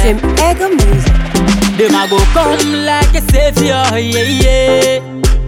Jim Ego Music. Them a go come like a savior, yeah, yeah.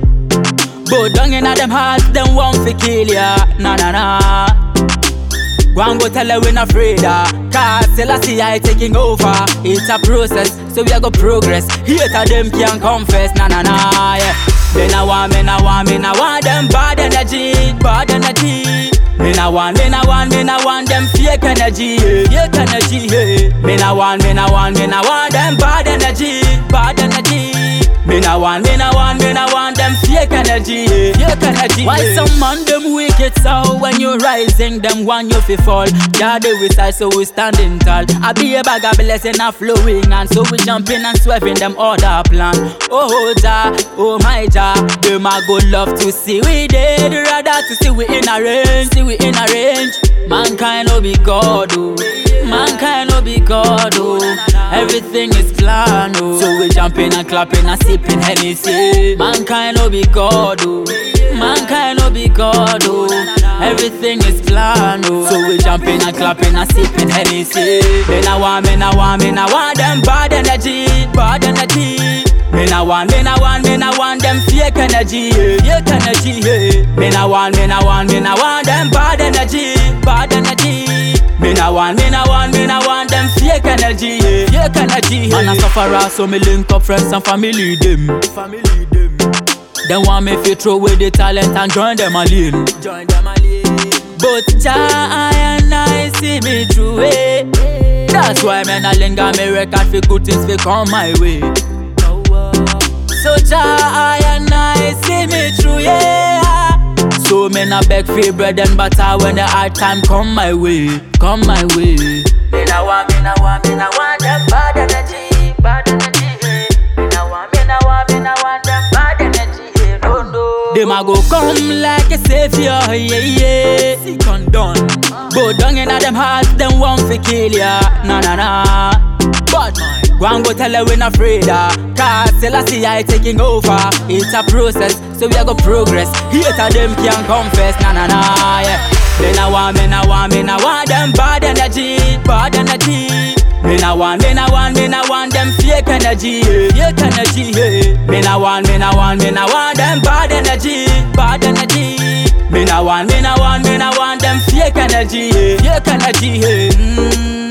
But down inna them hearts, them want fi kill ya, nah, nah, nah. Go and go tell her we not afraid, cause Selassie I taking over. It's a process, so we a go progress. Hater them can't confess, nah, nah, nah, yeah. Then I want them bad energy, bad energy. Me na want them fake energy, fake energy, yeah. Me na want them bad energy, bad energy. Me na want them fake energy, fake energy. Why some man them wicked so when you rising, them want you fi fall. Yeah, they we side so we standing tall. I be a bag of blessing a flowing, and so we jumping and swerving them other plan. Oh Jah, oh my Jah, them a go love to see we dead, rather to see we in a range, see we in a range. Mankind no be God, oh. Mankind no be God, oh. Everything is planned, oh. So we jumping and clapping and sipping Hennessy. Mankind no be God, oh. Mankind no be God, oh. Everything is planned, oh. So we jumping and clapping and sipping Hennessy. Me na want them bad energy, bad energy. Me na want them fake energy, fake energy, yeah. Me na want them bad energy, bad energy. Me na want them fake energy, yeah, fake energy. Man a sufferer, so me link up friends and family them. Them want me fi throw away the talent and join them a lane. But Jah I see me through it. That's why me na linger me record fi good things fi come my way. So Jah I see me through, yeah. So me na beg for bread and butter when the hard time come my way, come my way. Me na want them bad energy, bad energy. Me na want them bad energy, no, no. Them a go come like a savior, yeah, yeah. Sick and done. Go down inna them hearts, them want fi kill ya, nah, nah, nah. But go and go tell her we not afraid, cause Selassie I taking over. It's a process, so we a go progress. Hater them can't confess, nah, nah, nah, yeah. Then I want them bad energy, bad energy. Me na want them fake energy, fake energy, yeah. Me na want them bad energy, bad energy. Me na want them fake energy, fake energy, yeah.